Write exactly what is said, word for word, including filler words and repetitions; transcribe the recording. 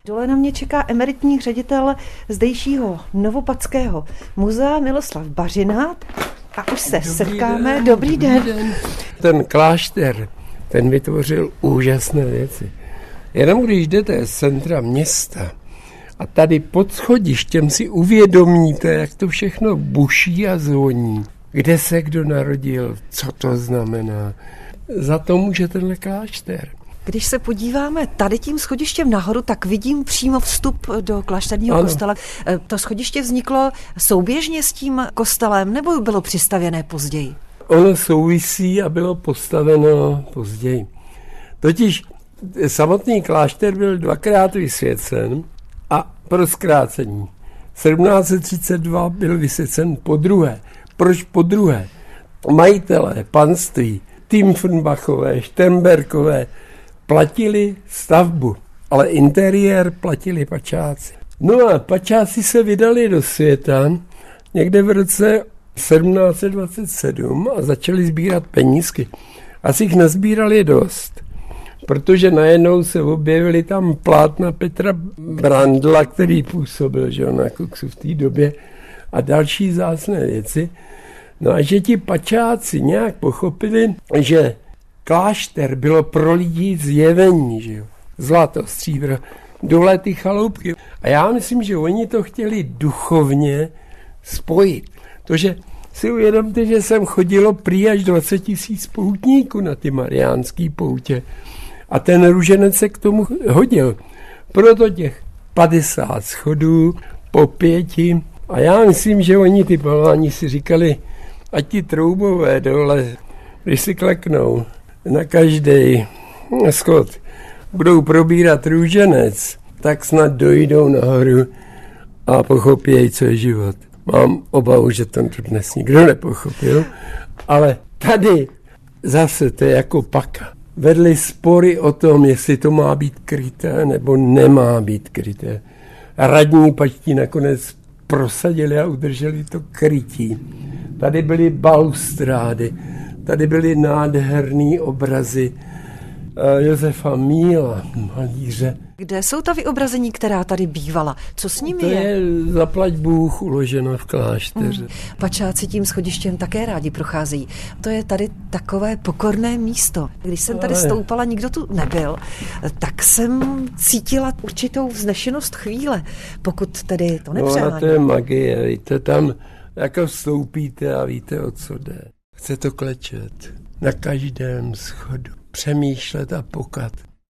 Dole na mě čeká emeritní ředitel zdejšího Novopadského muzea Miloslav Bařina. A už se Dobrý setkáme. Den. Dobrý den. Dobrý den. Ten klášter, ten vytvořil úžasné věci. Jenom když jdete z centra města a tady pod schodištěm si uvědomíte, jak to všechno buší a zvoní, kde se kdo narodil, co to znamená. Za to může tenhle klášter. Když se podíváme tady tím schodištěm nahoru, tak vidím přímo vstup do klášterního ano. kostela. To schodiště vzniklo souběžně s tím kostelem, nebo bylo přistavěné později? Ono souvisí a bylo postaveno později. Totiž samotný klášter byl dvakrát vysvěcen a pro zkrácení. sedmnáct set třicet dva byl vysvěcen po druhé. Proč po druhé? Majitelé panství, Tiefenbachové, Štemberkové platili stavbu, ale interiér platili pačáci. No a pačáci se vydali do světa někde v roce sedmnáct set dvacet sedm a začali sbírat penízky. Asi jich nazbírali dost, protože najednou se objevily tam plátna Petra Brandla, který působil že na koksu v té době, a další vzácné věci. No a že ti pačáci nějak pochopili, že klášter bylo pro lidi zjevení, že jo, zlato, stříbro, dole ty chaloupky. A já myslím, že oni to chtěli duchovně spojit. To, že si uvědomte, že sem chodilo prý až dvacet tisíc poutníků na ty mariánský poutě. A ten růženec se k tomu hodil. Proto těch padesát schodů po pěti. A já myslím, že oni ty paláni si říkali, ať ti troubové dole, když si kleknou na každý schod, budou probírat růženec, tak snad dojdou nahoru a pochopí, co je život. Mám obavu, že to dnes nikdo nepochopil, ale tady zase to je jako paka. Vedli spory o tom, jestli to má být kryté nebo nemá být kryté. Radní pačtí nakonec prosadili a udrželi to krytí. Tady byly balustrády, tady byly nádherný obrazy Josefa Míla, malíře. Kde jsou ta vyobrazení, která tady bývala? Co s nimi to je? To je zaplať Bůh uloženo v klášteře. Hmm. Pačáci tím schodištěm také rádi procházejí. To je tady takové pokorné místo. Když jsem tady stoupala, nikdo tu nebyl, tak jsem cítila určitou vznešenost chvíle, pokud tedy to nepřeháním. No, to je magie, víte, tam jako vstoupíte a víte, o co jde. Chce to klečet na každém schodu, přemýšlet a pokat.